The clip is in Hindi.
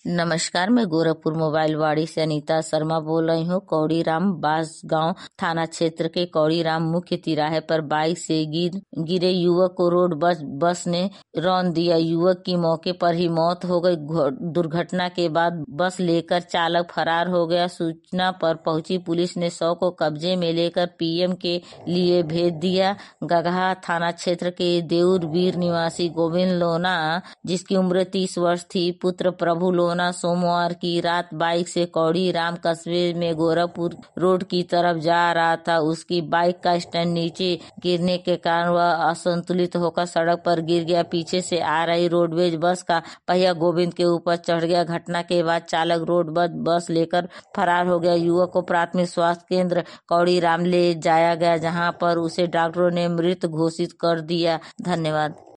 नमस्कार, मैं गोरखपुर मोबाइल वाड़ी से अनीता शर्मा बोल रही हूँ। कौड़ीराम बांसगांव थाना क्षेत्र के कौड़ीराम मुख्य तिराहे पर बाइक से गिरे युवक को रोड बस ने रौंद दिया। युवक की मौके पर ही मौत हो गई। दुर्घटना के बाद बस लेकर चालक फरार हो गया। सूचना पर पहुंची पुलिस ने शव को कब्जे में लेकर पीएम के लिए भेज दिया। गगहा थाना क्षेत्र के देउरबीर निवासी गोविंद लोना, जिसकी उम्र 30 वर्ष थी, पुत्र प्रभु लोना सोमवार की रात बाइक से कौड़ीराम कस्बे में गोरखपुर रोड की तरफ जा रहा था। उसकी बाइक का स्टैंड नीचे गिरने के कारण वह असंतुलित होकर सड़क पर गिर गया। पीछे से आ रही रोडवेज बस का पहिया गोविंद के ऊपर चढ़ गया। घटना के बाद चालक रोड बस लेकर फरार हो गया। युवक को प्राथमिक स्वास्थ्य केंद्र कौड़ीराम ले जाया गया, जहां पर उसे डॉक्टरों ने मृत घोषित कर दिया। धन्यवाद।